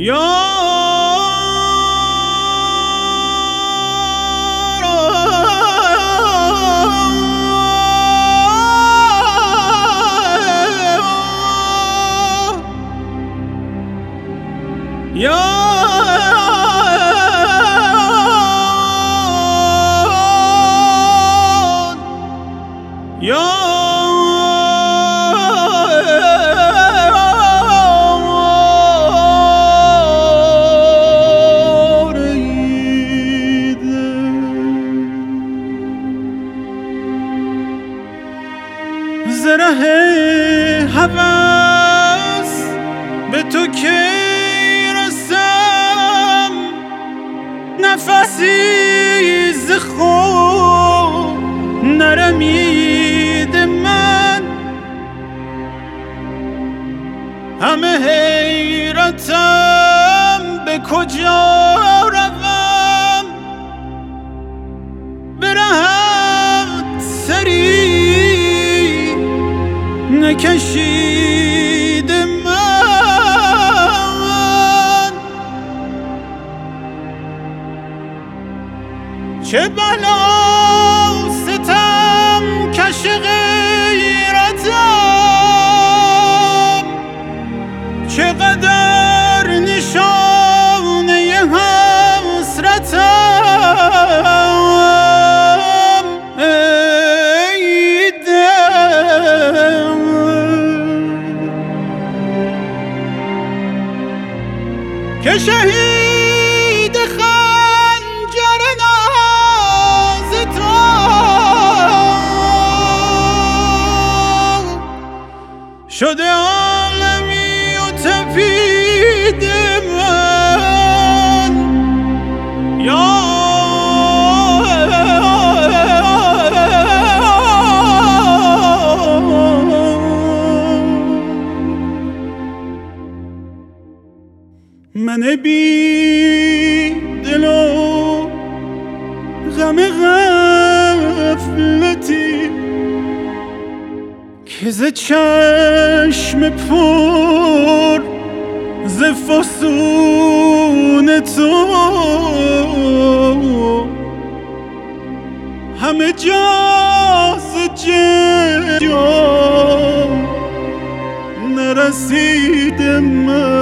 زره هوس به تو که رسم، نفسی ز خود نرمید من، همه حیرتم به کجا روم، برهت سری نکشید من، چه بلا ستم کش غیرتم، چقدر نشانه حسرتم، ای دل که شهید خنجر ناز تو شده عالمی و تپید من، یا من بی دل و غم غفلتی که ز چشم پر ز فسون تو همه جا ز جا نرسید من.